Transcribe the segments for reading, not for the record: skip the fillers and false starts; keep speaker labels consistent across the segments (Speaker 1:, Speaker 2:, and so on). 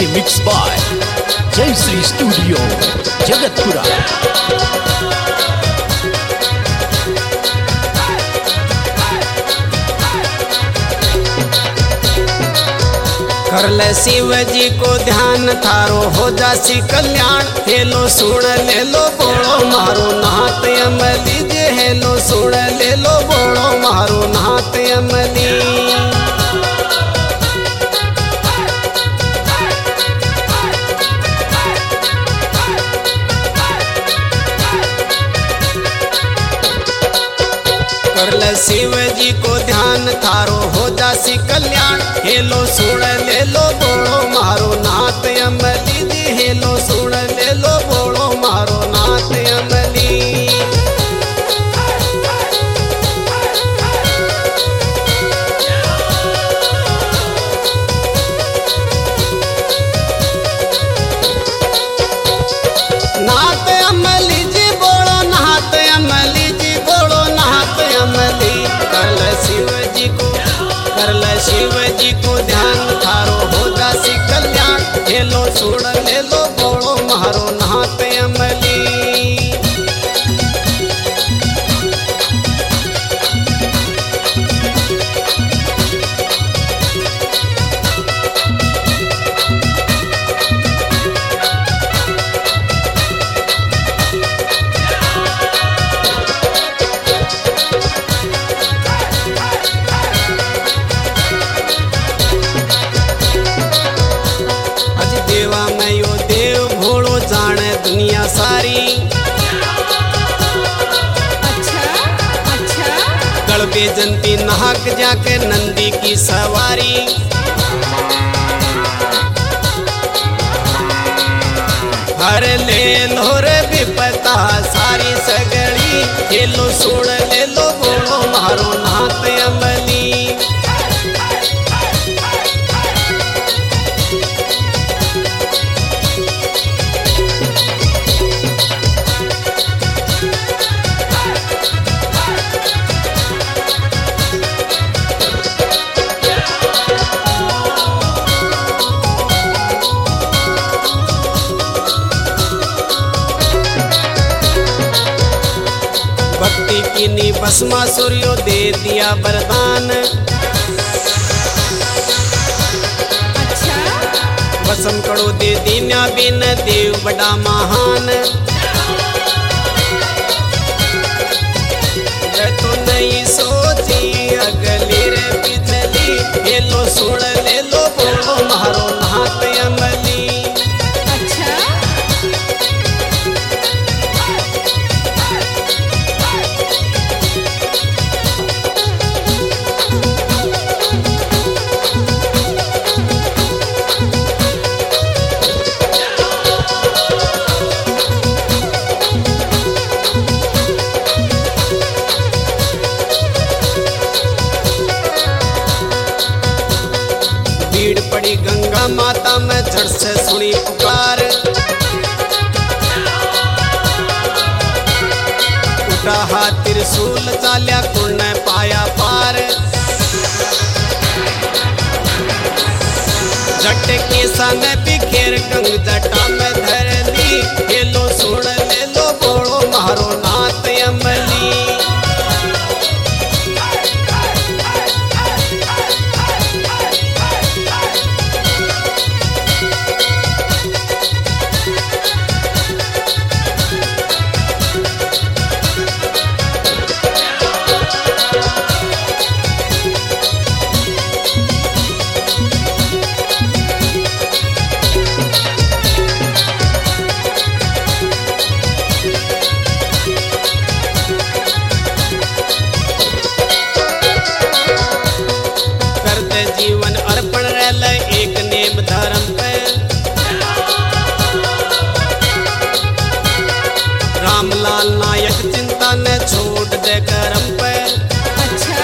Speaker 1: Mix by जय Shri studio Jagatpura.
Speaker 2: कर ले शिव जी को ध्यान थारो हो जासी कल्याण। हेलो सुन ले लो बोलो मारो नाथ अमली जे हेलो सुन ले लो बोलो मारो नाथ अमली। कर ले शिव जी को ध्यान थारो हो जासी कल्याण। हेलो सुन ले लो बोलो मारो नाथ अमली जी हेलो सुन ले लो बोलो मारो नाथ अमली। नाथ अमली जी बोलो नाथ अमली जी बोलो नाथ अमली। कर ले शिव जी को ध्यान थारो हो जासी कल्याण। हेलो सुन ले लो बोलो मारो नाथ अमली। देवा में यो देव भोलो जाने दुनिया सारी।
Speaker 3: अच्छा अच्छा
Speaker 2: गड़बे जनती नाहक जाके नंदी की सवारी। हर ले लो रे विपता सारी सगड़ी। हेलो सुन ले लो बोलो मारो नाथ अमली। भक्ति की नी भस्मा सूर्यो दे दिया वरदान।
Speaker 3: अच्छा
Speaker 2: भस्म करो दे दीन्या बिन देव बड़ा महान। मैं तो नहीं सोची अगली रे पिछली। हेलो सुन ले लो बोलो मारो नाथ अमली।
Speaker 3: अच्छा
Speaker 2: भीड़ पड़ी गंगा माता में झट से सुनी पुकार। उठा हाथ त्रिशूल चाल्या कुल ने पाया पार। झटके सन बिखेर गंग जटा में धर ली। हेलो सुन ले लो बोलो मारो नाथ अमली। करते जीवन अर्पण रहल एक नेम धर्म पे। रामलाल नायक चिंता ने छोड़ दे कर्म पे।
Speaker 3: अच्छा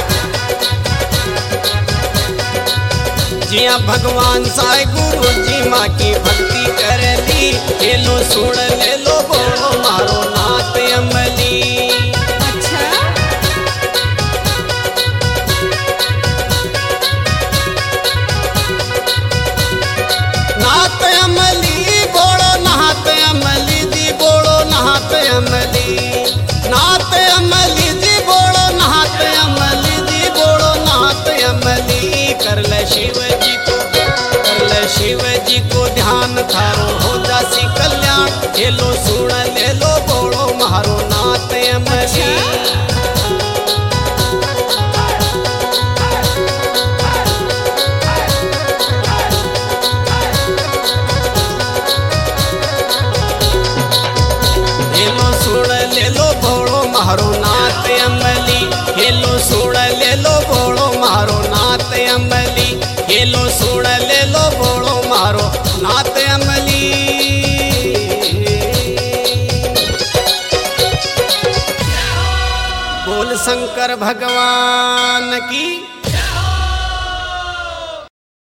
Speaker 2: जिया भगवान साई गुरु जी माँ की भक्ति कर ली। हेलो सुन ले लो बोलो मारो नाथ अमली।
Speaker 3: अच्छा
Speaker 2: नाथ शिव जी को ध्यान थारो हो जासी कल्याण हेलो सुन ले लो बोलो मारो नाथ अमली हेलो सुन ले लो बोलो मारो नाथ अमली हेलो सुन ले लो बोलो मारो नाथ अमली हेलो सुन ले लो बोलो मारो नाथ अमली बोल शंकर भगवान की